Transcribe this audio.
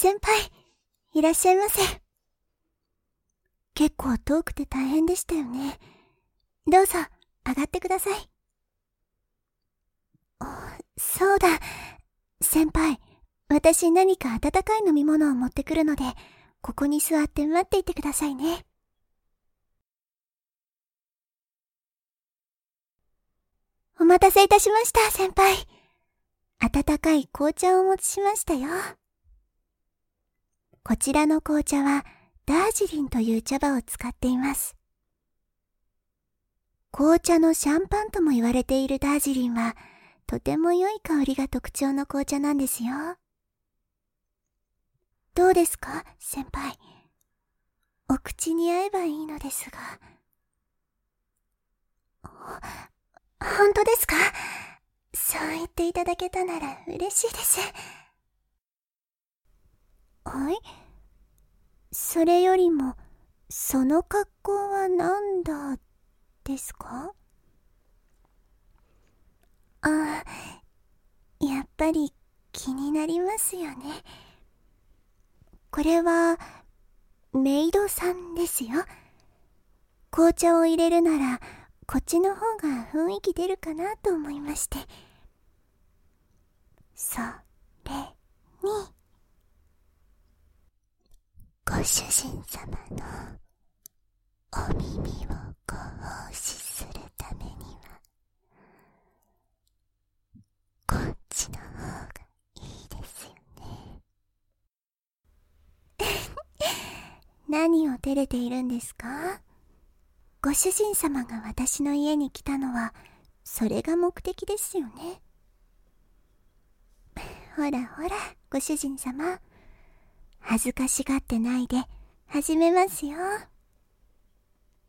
先輩、いらっしゃいませ。結構遠くて大変でしたよね。どうぞ、上がってください。そうだ。先輩、私何か温かい飲み物を持ってくるので、ここに座って待っていてくださいね。お待たせいたしました、先輩。温かい紅茶をお持ちしましたよ。こちらの紅茶はダージリンという茶葉を使っています。紅茶のシャンパンとも言われているダージリンは、とても良い香りが特徴の紅茶なんですよ。どうですか、先輩。お口に合えばいいのですが。本当ですか？そう言っていただけたなら嬉しいです。はい？それよりも、その格好はなんだですか？あ、やっぱり気になりますよね。これはメイドさんですよ。紅茶を入れるならこっちの方が雰囲気出るかなと思いまして。それに、ご主人様のお耳をご奉仕するためには、こっちの方がいいですよね。何を照れているんですか？ご主人様が私の家に来たのは、それが目的ですよね。ほらほら、ご主人様。恥ずかしがってないで、始めますよ。